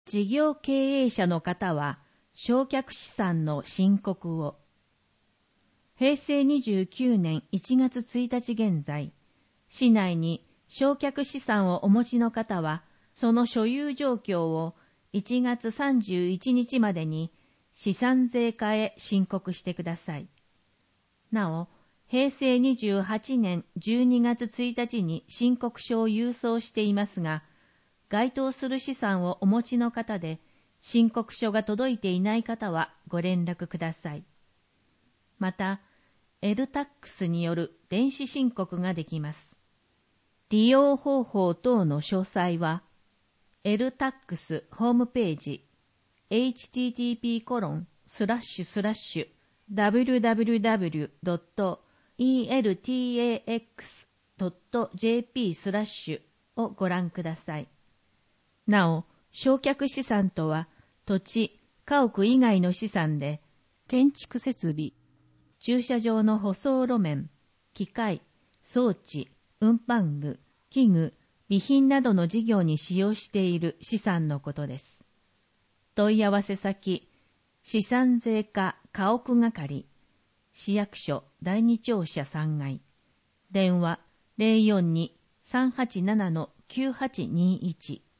事業経営者の方は、償却資産の申告を。平成29年1月1日現在、市内に償却資産をお持ちの方は、その所有状況を1月31日までに資産税課へ申告してください。なお、平成28年12月1日に申告書を郵送していますが、該当する資産をお持ちの方で、申告書が届いていない方はご連絡ください。また、LTAX による電子申告ができます。利用方法等の詳細は、LTAX ホームページ、http://www.eltax.jp/ をご覧ください。なお、償却資産とは、土地、家屋以外の資産で、建築設備、駐車場の舗装路面、機械、装置、運搬具、器具、備品などの事業に使用している資産のことです。問い合わせ先、資産税課家屋係、市役所第二庁舎3階、電話 042-387-9821